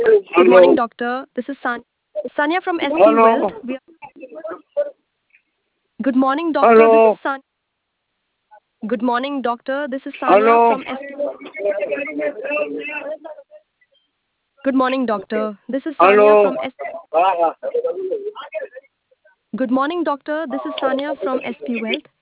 Good Hello. morning, doctor. This is Sanya from SP Hello. Wealth. Good morning, doctor. This is Hello. San. Good morning, doctor. This is Sanya Hello. from SP. Good morning, doctor. This is Sanya Hello. from S. Good morning, doctor. This is Sanya from SP Wealth.